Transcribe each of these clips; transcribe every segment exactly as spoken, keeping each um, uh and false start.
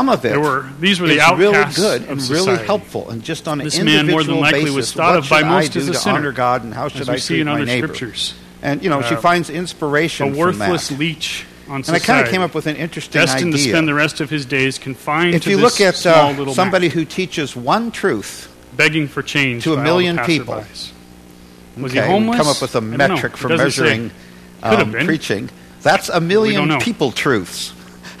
some of it There were these were the is really outcasts good of and society. really helpful, and just on an This man individual more than likely basis, was thought what of by should most I do as a to sinner, honor God, and how should as I we see treat in my other neighbor? scriptures. And you know, she Uh, finds inspiration A from worthless that. leech on And I society. kind of came up with an interesting destined idea. to spend the rest of his days confined If to you this look at small uh, little somebody mat, who teaches one truth, begging for change to a by all million the people. passerbys. Was okay, he homeless? come up with a I don't know. metric It for doesn't say. measuring Could have um, been. preaching. That's a don't million know. people truths.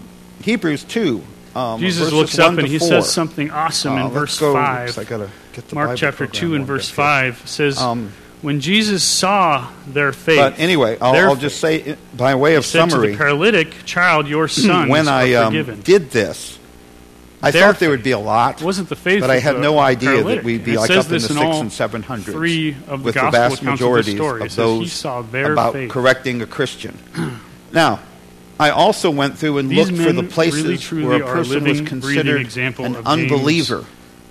um, Hebrews two. Um, Jesus verses looks one up and to he four. says something awesome Uh, in let's verse go, five. I gotta get the Mark Bible chapter program two and one verse bit here. five says, Um, when Jesus saw their faith, But anyway, I'll, their I'll just say, uh, by way he of said to summary, the paralytic, child, your sons when I are um, forgiven. did this, I Their thought there would be a lot, It wasn't the faith but I of had the no idea that paralytic. we'd be It like says up in the this six all and seven hundreds three of the with the gospel vast accounts of majority the story. It of says those he saw their about faith. correcting a Christian. Now, I also went through and These looked for the men places really, truly where a are person was living, breathing considered example an of James unbeliever.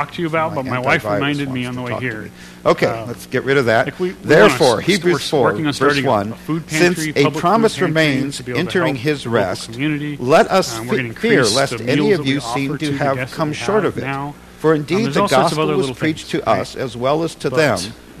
talk to you about, but my wife reminded me on the way here. Okay, uh, let's get rid of that. Like we, we Therefore, wanna, Hebrews four, verse one, since a promise remains entering his rest, let us um, fe- fear lest any of you seem to have come short of it. Now. For indeed um, the gospel was preached to us right? as well as to but, them,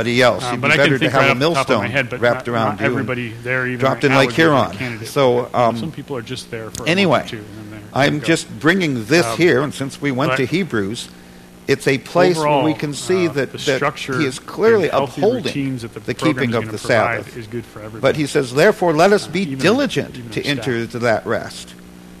somebody else. Uh, You'd but be I better can to think have right a off the top of my millstone head, but wrapped not, around not you and everybody there even dropped right in now Lake would be a Huron. candidate. So, um, some people are just there for a anyway, month or two, and then they're I'm go. just bringing this Um, here, and since we went but to Hebrews, it's a place Overall, where we can see uh, that, the that structure he is clearly and healthy upholding routines that the, the program keeping is of gonna the provide Sabbath. is good for everybody. But he says, therefore, let us Uh, be even- diligent even to our enter staff. into that rest,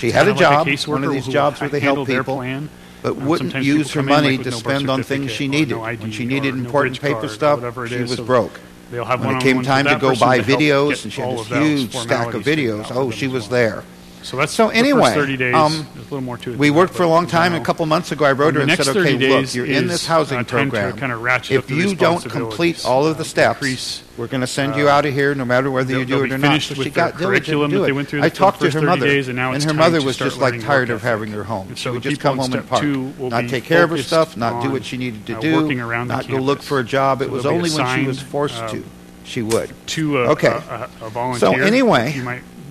She had a Kinda like job, caseworker one of these who jobs where they help handle their people, plan. but Um, wouldn't sometimes use people her come in, money like, with to no birth spend on things certificate she or needed. no I D When she needed or no important bridge paper card or stuff, whatever it she is, was so broke. They'll have When it came one-on-ones time with to that go person buy to help videos, get and she had all this of those huge stack of formalities figured videos, out oh, for them she as was well. there. So that's So the anyway, first thirty days. um, There's a little more to it. We than worked that, for a but long in time. general. A couple months ago, I wrote Um, her the and said, next okay, thirty look, days you're in is, this housing uh, time to program. kinda ratchet up If the you don't complete responsibilities, all of uh, the steps, increase, we're going to send you out of here no matter whether they'll- you do they'll it be or not. finished So with she their got diligent curriculum to do that they it. went through I the talked to first her thirty mother, days, and now and it's her time mother to was start just like learning tired work of having ethic. her home. And She so would the just people come in home and step park, two will not be take care of her focused stuff, not do on, what she needed to uh, do, working around the not go look campus. for a job. It So was they'll be only when she was assigned, forced uh, to. She would. to a, Okay. a, a, a volunteer. So anyway, you might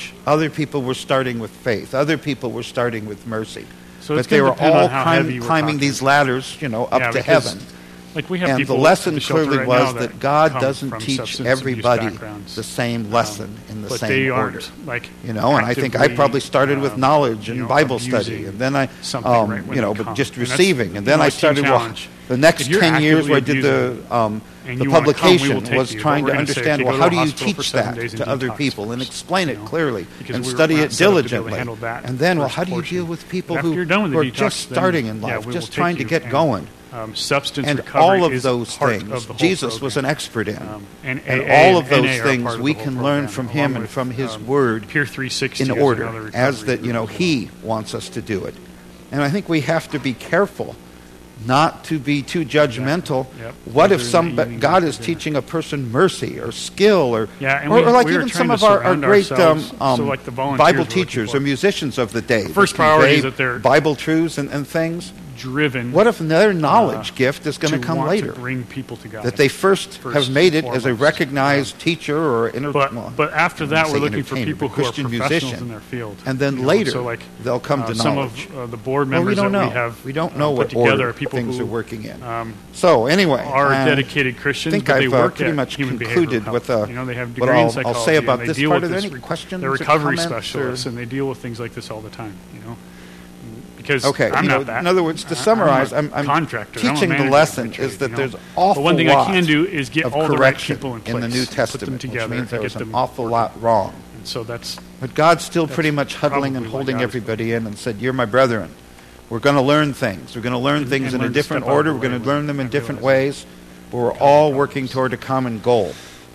teach. Other people were starting with faith. Other people were starting with mercy. So but it's they gonna were depend all on how climb, heavy we're climbing talking. these ladders, you know, up Yeah, to because, heaven. Like we have And the people lesson at the shelter clearly right was now that God come doesn't from teach substance abuse everybody backgrounds. the same lesson in the but same they order. aren't, like, You know, and I think I actively, probably started with um, knowledge you and know, Bible study, abusing and then I, something um, right when you know, they but come. just And that's, receiving, and you then know, I a Teen started. Well, Challenge. the next If you're ten years, actively where I did the abusing um, and the you wanna come, we will publication take was you, but trying we're to gonna say, understand. okay, Well, go how to do a you hospital for teach seven that days and to other detox people and first, explain you it know? clearly Because and we were study not it set up to be able to diligently? handle that And then, well, first how do you portion. deal with people But after who, you're done with who the are just detox, then, starting in yeah, life, we just will trying take to you get and, going? Um, substance And recovery all of is those part things of the whole Jesus was an program. expert in. Um, and and A A all of and those N A are things part of we the whole can learn program, from along him and with, from his um, word Peer three sixty in is order, another as recovery that, you know, group. he wants us to do it. And I think we have to be careful not to be too judgmental. Yep. What Those if are in some the evening God is dinner. teaching a person mercy or skill or, Yeah, and or, we- or like we were even trying some to of our, our surround great um, ourselves, um, so like the volunteers Bible we're looking teachers for. or musicians of the day. that First priority is convey that they're- Bible truths and, and things. driven. What if their knowledge uh, gift is going to to come want later? To bring people to God. That they first, First have made it and as a foremost. recognized teacher or inter- But well, but after I that, wouldn't we're say looking for entertainer, people but who are Christian professionals musician. in their field. And then You know, later, so like they'll come uh, to some knowledge. of uh, the board Well, members we don't that know. we have. We don't uh, know put what together order are people things who are working in. Um, So anyway, are uh, dedicated I Christians, think but they I've uh, work pretty at much human behavioral concluded health. with uh, You know, they have a what degree in I'll, psychology. I'll say about and they this deal part. with Are there this any re- questions They're or recovery comments, specialists, or- and they deal with things like this all the time. You know, because Okay, I'm you not know, that. in other words, to I- summarize, I'm, I'm, a I'm contractor. I'm a teaching the manager lesson by trade, is that you know? there's awful But one thing lot I can do is get of all the right correction people in place, in the New put them Testament, together, which means and there get was an them awful working. lot wrong. And so that's But God's still That's pretty much huddling and probably what holding God is everybody in and said, "You're my brethren. We're going to learn things. We're going to learn And- things and in a learn to different step out of order. the We're going way to when learn them in I different realize ways. But we're all working toward a common goal."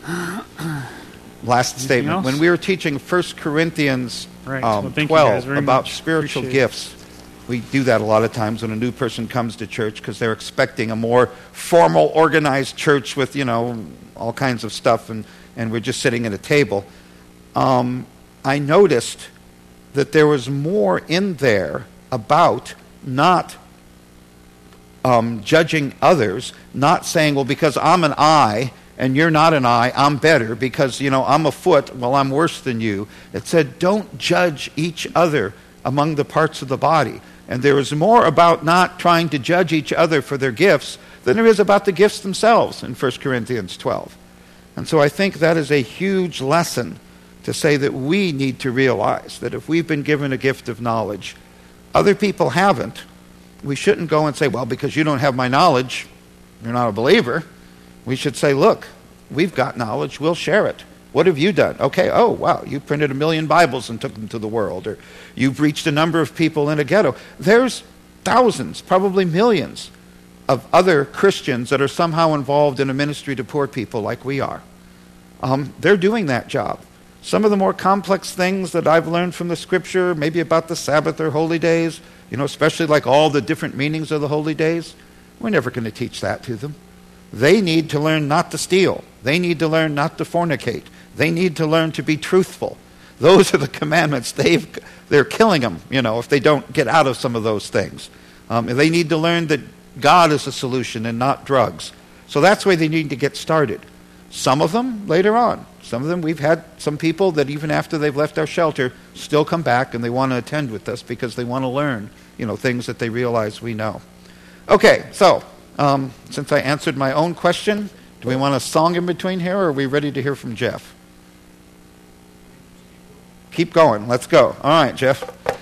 Last statement. else? When we were teaching First Corinthians Right. um, Well, thank you guys twelve very about much. spiritual Appreciate it. gifts, we do that a lot of times when a new person comes to church because they're expecting a more formal, organized church with, you know, all kinds of stuff, and, and we're just sitting at a table. Um, I noticed that there was more in there about not um, judging others, not saying, well, because I'm an eye and you're not an eye, I'm better, because, you know, I'm a foot, well, I'm worse than you. It said, don't judge each other among the parts of the body. And there is more about not trying to judge each other for their gifts than there is about the gifts themselves in First Corinthians twelve. And so I think that is a huge lesson to say that we need to realize that if we've been given a gift of knowledge, other people haven't, we shouldn't go and say, well, because you don't have my knowledge, you're not a believer. We should say, look, we've got knowledge, we'll share it. What have you done? Okay, oh, wow, you printed a million Bibles and took them to the world, or you've reached a number of people in a ghetto. There's thousands, probably millions, of other Christians that are somehow involved in a ministry to poor people like we are. Um, they're doing that job. Some of the more complex things that I've learned from the Scripture, maybe about the Sabbath or holy days, you know, especially like all the different meanings of the holy days, we're never going to teach that to them. They need to learn not to steal. They need to learn not to fornicate. They need to learn to be truthful. Those are the commandments. They've, they're killing them, you know, if they don't get out of some of those things. Um, they need to learn that God is a solution and not drugs. So that's where they need to get started. Some of them later on. Some of them, we've had some people that even after they've left our shelter still come back and they want to attend with us because they want to learn, you know, things that they realize we know. Okay, so um, since I answered my own question, do we want a song in between here, or are we ready to hear from Jeff? Keep going. Let's go. All right, Jeff.